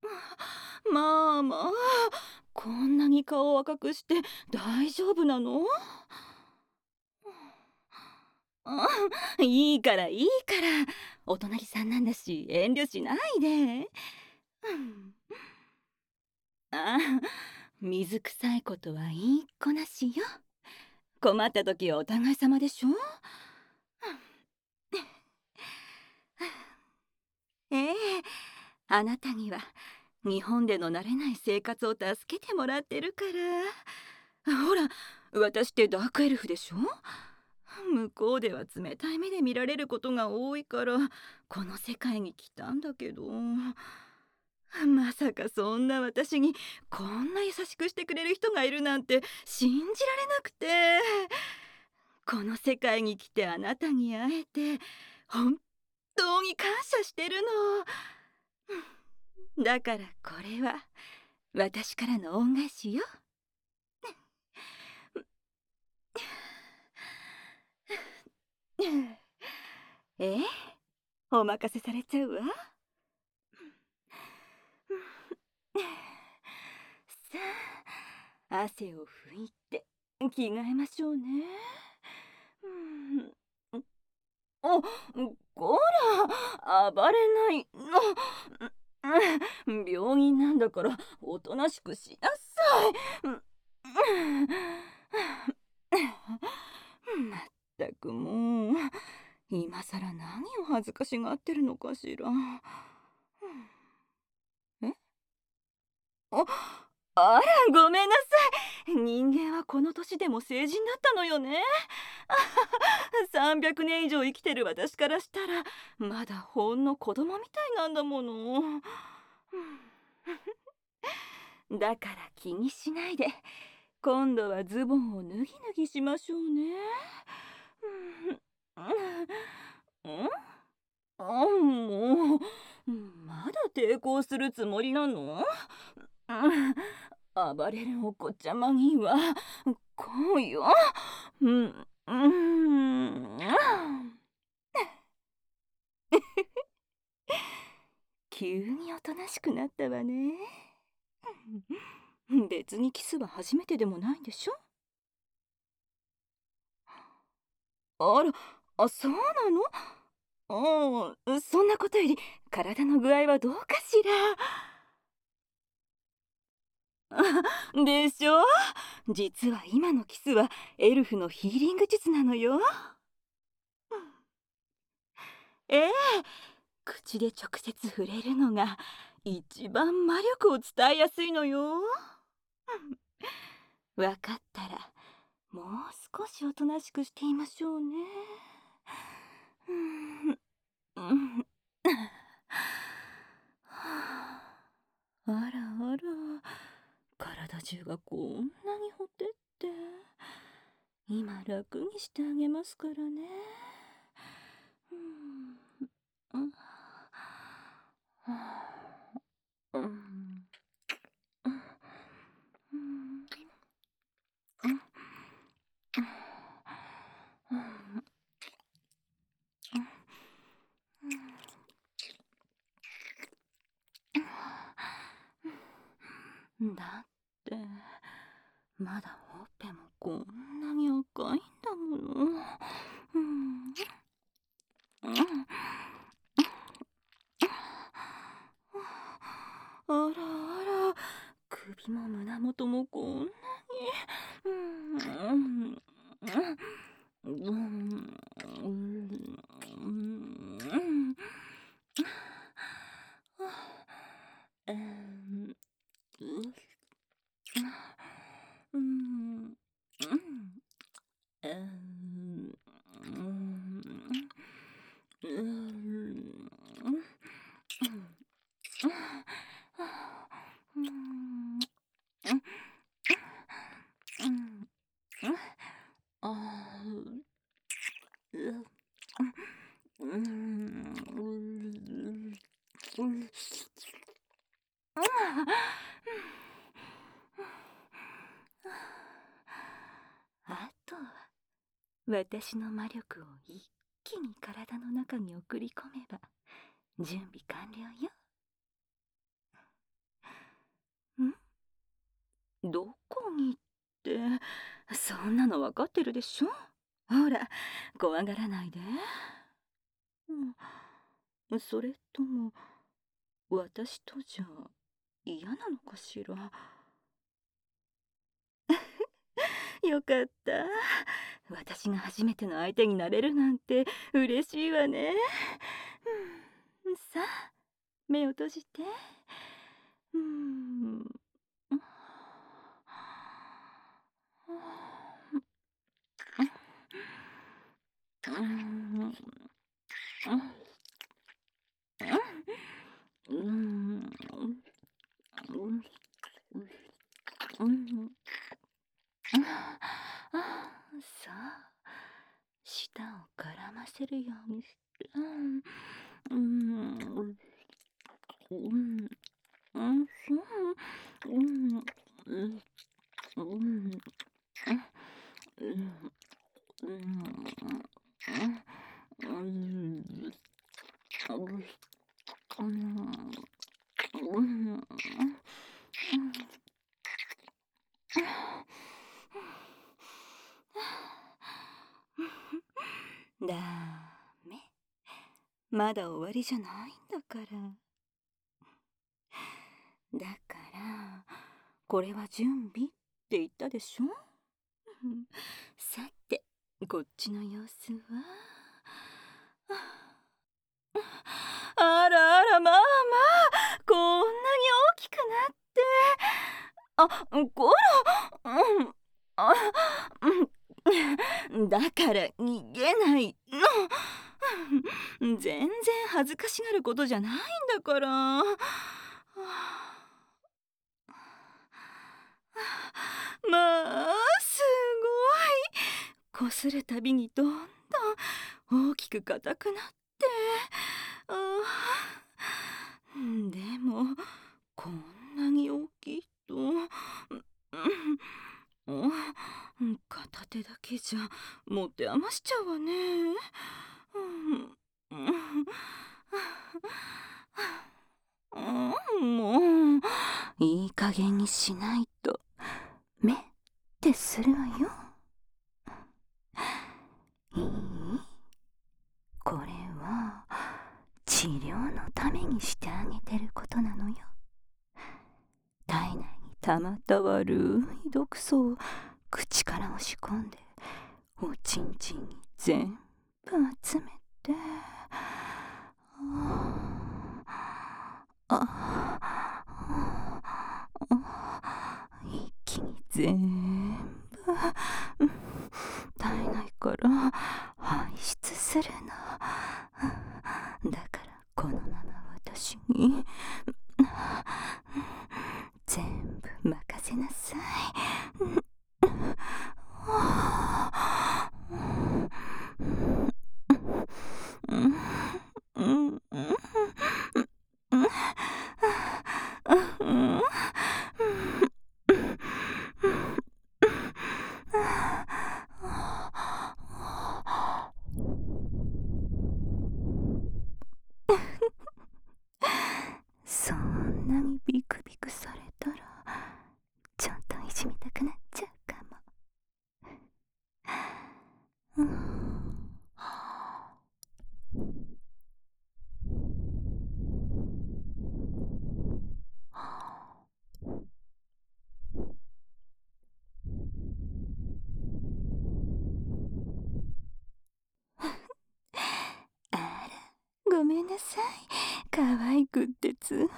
まあまあ、こんなに顔を赤くして大丈夫なの？あ、いいからいいから。お隣さんなんだし遠慮しないで。うん。あ、水臭いことはいい子なしよ。困った時はお互い様でしょ。ええ、あなたには日本での慣れない生活を助けてもらってるから。ほら、私ってダークエルフでしょ。向こうでは冷たい目で見られることが多いからこの世界に来たんだけど、まさかそんな私にこんな優しくしてくれる人がいるなんて信じられなくて。この世界に来てあなたに会えて本当に感謝してるの。だからこれは私からの恩返しよ。ええ、お任せされちゃうわ。さあ、汗を拭いて着替えましょうね。うん、お、こら、暴れないの。病院なんだからおとなしくしなさい。まったくもう、今さら何を恥ずかしがってるのかしら。え、あ、あら、ごめんなさい。人間はこの年でも成人だったのよね。300年以上生きてる私からしたらまだほんの子供みたいなんだもの。だから気にしないで、今度はズボンを脱ぎ脱ぎしましょうね。うん、もうまだ抵抗するつもりなの？暴れるお子ちゃまにはこうよ。うん、うん。急におとなしくなったわね。別にキスは初めてでもないんでしょ。あら、そうなの？そんなことより体の具合はどうかしら。でしょ。実は今のキスはエルフのヒーリング術なのよ。ええ、口で直接触れるのが一番魔力を伝えやすいのよ。わかったらもう少しおとなしくしていましょうね。うん、うん、あらあら、体中がこんなにほてって、今楽にしてあげますからね。うん、うん、うん、うん、うん、だってまだほっぺもこんなに赤いんだもの。うん、あらあら、首も胸元もこんなに。うん、うん、うん、うん、うん、うん、うん、うん、あとは私の魔力を一気に体の中に送り込めば準備完了よ。 どこにって、そんなの分かってるでしょ。ほら、怖がらないで。それとも私とじゃ嫌なのかしら。よかった。私が初めての相手になれるなんて嬉しいわね。さあ、目を閉じて。うん。さあ、舌を絡ませるようにして。ダメ。まだ終わりじゃないんだから。だからこれは準備って言ったでしょ。さて、こっちの様子は。あらあら、まあまあ、こんなに大きくなって。こら、あ、だから逃げないの。全然恥ずかしがることじゃないんだから。まあ、すごい。こするたびにどんどん大きく硬くなって。でもこんなに大きいと、片手だけじゃ持て余しちゃうわね。もういい加減にしないと目ってするわよ。いい？これは治療のためにしてあげてることなのよ。体内に溜まった悪い毒素を口から押し込んで、おちんちんに全部集めて、一気に全部体内から排出するの。だからこのまま私に全部任せなさい。そんなにビクビクされたらちょっといじめたくなっちゃうかも。あら、ごめんなさい。可愛くってつい。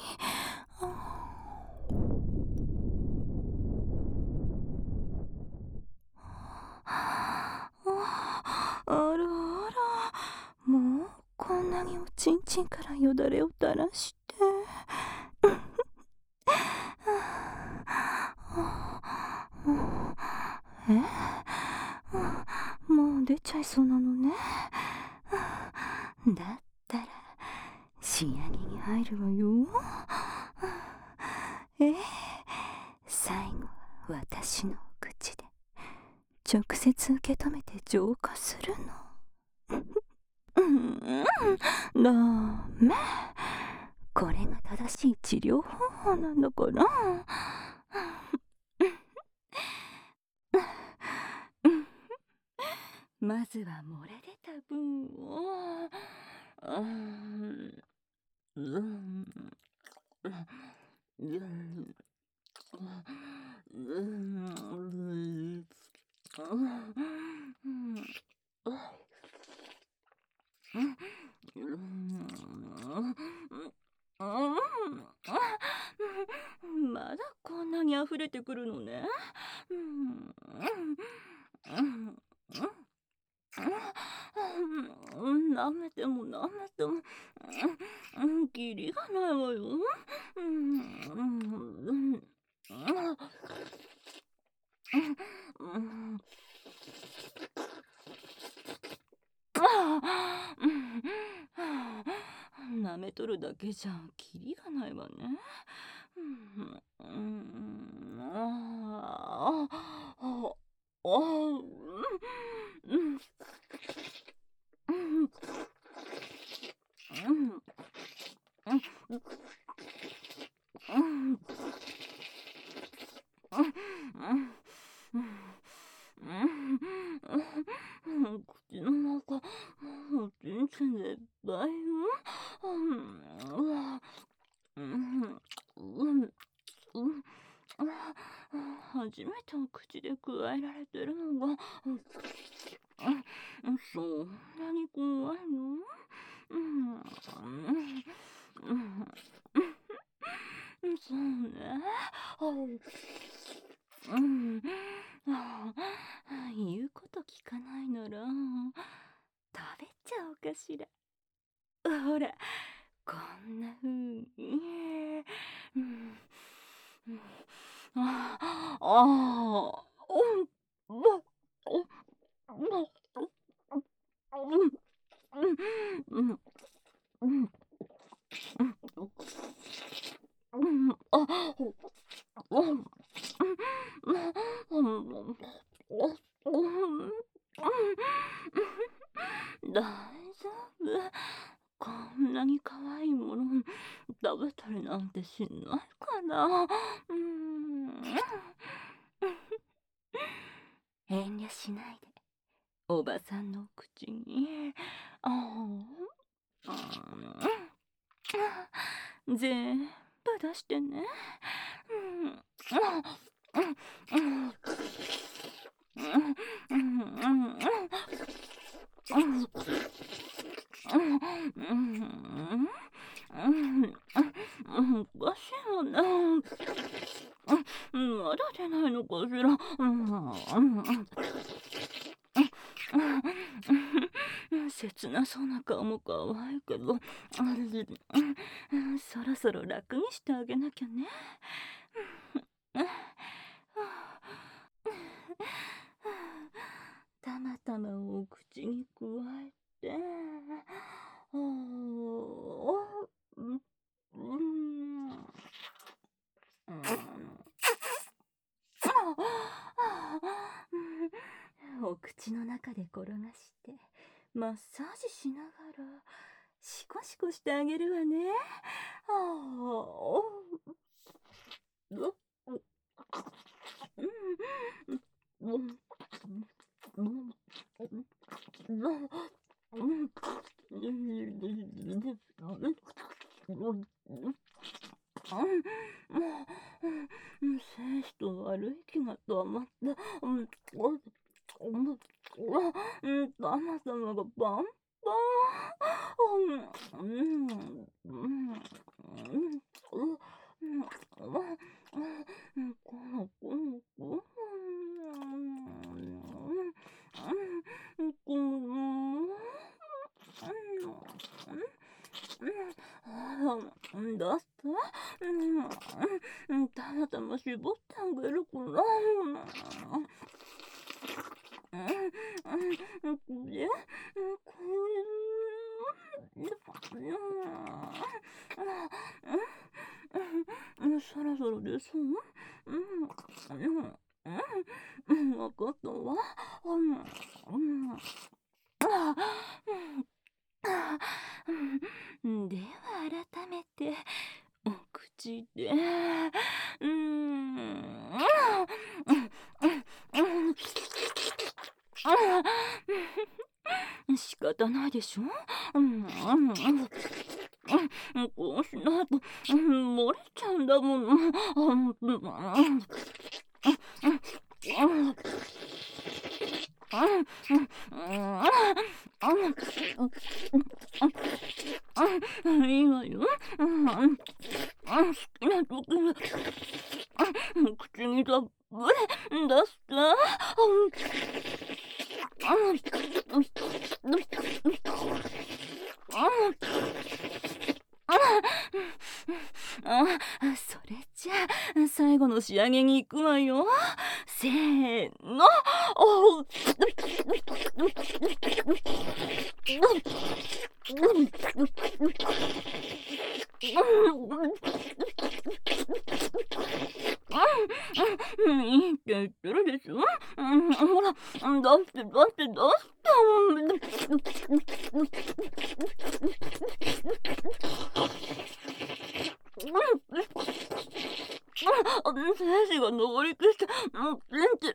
あらあら、もうこんなにおちんちんからよだれを垂らして。もう出ちゃいそうなのね。だったら仕上げに入るわよ。最後は私の口で直接受け止めて浄化するの。ダメ。これが正しい治療方法なんだから。 まずは漏れ出た分を、うん、うん、うん、うん、まだこんなに溢れてくるのね。舐めても舐めても、キリがないわよ。舐めとるだけじゃキリがないわね。ああ、口の中、もう全然でっぱいよ。初めてお口でくわえられてるのが、そんなに怖いの？そうね。言うこと聞かないなら食べちゃおうかしら。ほら、こんな風に。ああ、大丈夫。こんなに可愛いもの食べたりなんてしないかな。遠慮しないで。おばさんの口に。全部出してね。おかしいわね。まだ出ないのかしら。切なそうな顔も可愛いけど、そろそろ楽にしてあげなきゃね。たまたまを口にくわえて、お口の中で転がしてマッサージしながらシコシコしてあげるわね。精子と悪い気がと余って、たまたまがパンパン。だって、たまたま絞ってあげるから。で、そろそろです。わかったわ。では改めてお口で、 仕方ないでしょ。こうしないと漏れちゃうんだもの。いいわよ。好きな時に口にたっぷり出して。それじゃあ最後の仕上げに行くわよ。せーの。いいって言ってるでしょ。ほら、出して出して出精子が上りきして、全然、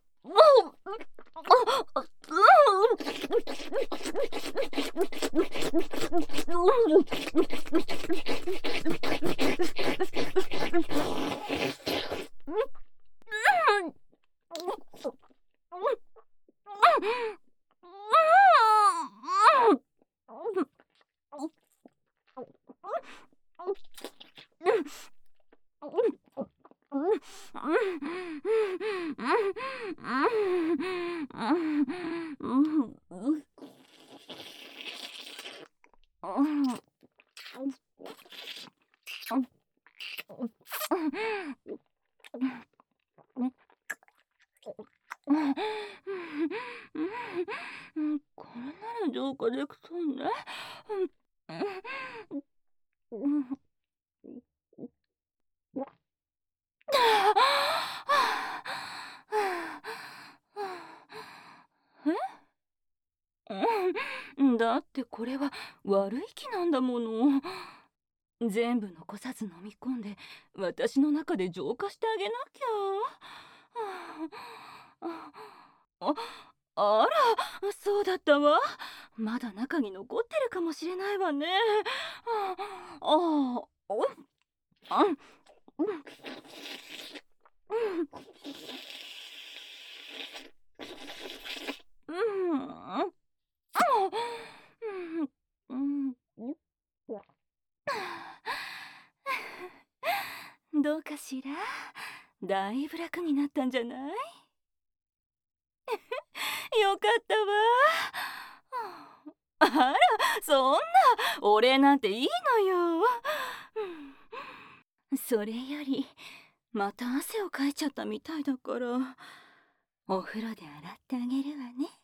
これなら浄化できそうね。だってこれは悪い気なんだもの。全部残さず飲み込んで私の中で浄化してあげなきゃ。あら、そうだったわ。まだ中に残ってるかもしれないわね。ああ、あ、うん、うん、うん、どうかしら。だいぶ楽になったんじゃない？よかったわ。あら、そんなお礼なんていいのよ。それよりまた汗をかいちゃったみたいだからお風呂で洗ってあげるわね。